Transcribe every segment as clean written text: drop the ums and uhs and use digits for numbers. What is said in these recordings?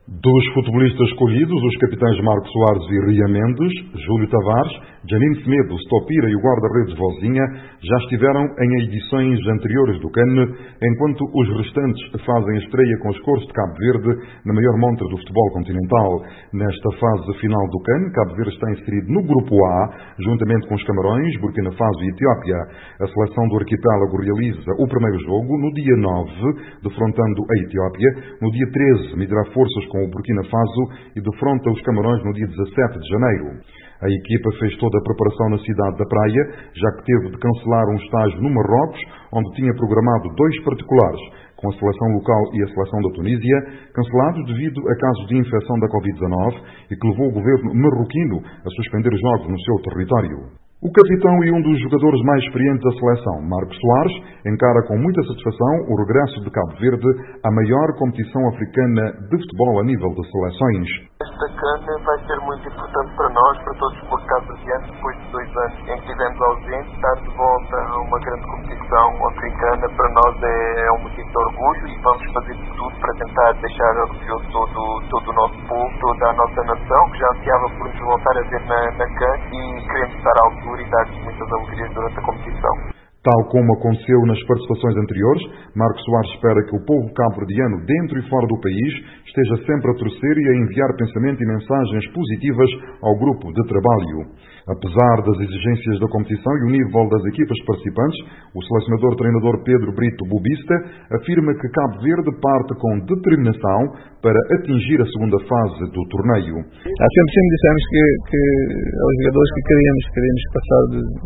Dos futebolistas escolhidos, os capitães Marcos Soares e Ria Mendes, Júlio Tavares, Janine Semedo, Stopira e o guarda-redes Vozinha já estiveram em edições anteriores do CAN, enquanto os restantes fazem estreia com os cores de Cabo Verde na maior montra do futebol continental. Nesta fase final do CAN, Cabo Verde está inserido no Grupo A, juntamente com os Camarões, Burkina Faso e Etiópia. A seleção do arquipélago realiza o primeiro jogo no dia 9, defrontando a Etiópia. No dia 13, medirá forças com o Burkina Faso e defronta os Camarões no dia 17 de janeiro. A equipa fez toda a preparação na cidade da Praia, já que teve de cancelar um estágio no Marrocos, onde tinha programado 2 particulares, com a seleção local e a seleção da Tunísia, cancelados devido a casos de infecção da Covid-19 e que levou o governo marroquino a suspender jogos no seu território. O capitão e um dos jogadores mais experientes da seleção, Marcos Soares, encara com muita satisfação o regresso de Cabo Verde à maior competição africana de futebol a nível de seleções. Esta CAN vai ser muito importante para nós, para todos os cabo-verdianos, depois de 2 anos em que estivemos ausentes. Estar de volta a uma grande competição africana para nós é um motivo de orgulho e vamos fazer tudo para tentar deixar orgulhoso todo o nosso povo, toda a nossa nação, que já ansiava por nos voltar a ver na CAN, e queremos estar à altura e dar-lhes muitas alegrias durante a competição. Tal como aconteceu nas participações anteriores, Marcos Soares espera que o povo cabo-verdiano, dentro e fora do país, esteja sempre a torcer e a enviar pensamento e mensagens positivas ao grupo de trabalho. Apesar das exigências da competição e o nível das equipas participantes, o selecionador-treinador Pedro Brito Bubista afirma que Cabo Verde parte com determinação para atingir a segunda fase do torneio. Sempre dissemos que aos jogadores que queríamos passar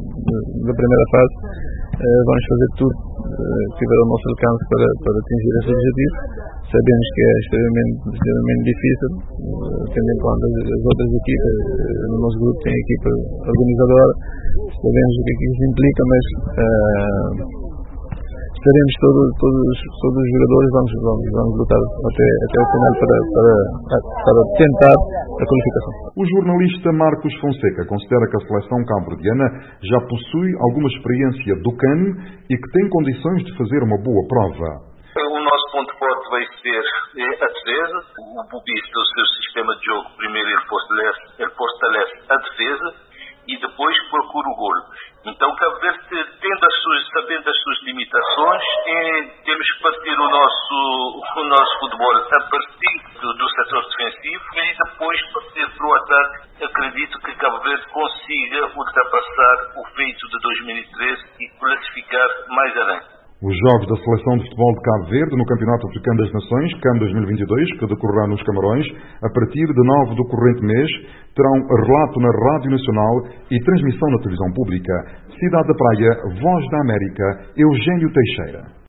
da primeira fase. Vamos fazer tudo que estiver ao nosso alcance para atingir esse objetivo. Sabemos que é extremamente difícil, tendo em conta as outras equipas. No nosso grupo tem a equipa organizadora, sabemos o que isso implica, mas estaremos todos os jogadores, vamos lutar até o final para tentar a qualificação. O jornalista Marcos Fonseca considera que a seleção cabo-verdiana já possui alguma experiência do CAN e que tem condições de fazer uma boa prova. O nosso ponto forte vai ser a defesa. O Bubista, o seu sistema de jogo, primeiro ele fortalece a defesa e depois procura o golo. Então, Cabo Verde, sabendo as suas limitações, temos que partir o nosso futebol a partir do setor defensivo e depois partir para o ataque. Acredito que Cabo Verde consiga ultrapassar o feito de 2013 e classificar mais além. Os jogos da Seleção de Futebol de Cabo Verde no Campeonato Africano das Nações, CAN 2022, que decorrerá nos Camarões, a partir de 9 do corrente mês, terão relato na Rádio Nacional e transmissão na televisão pública. Cidade da Praia, Voz da América, Eugênio Teixeira.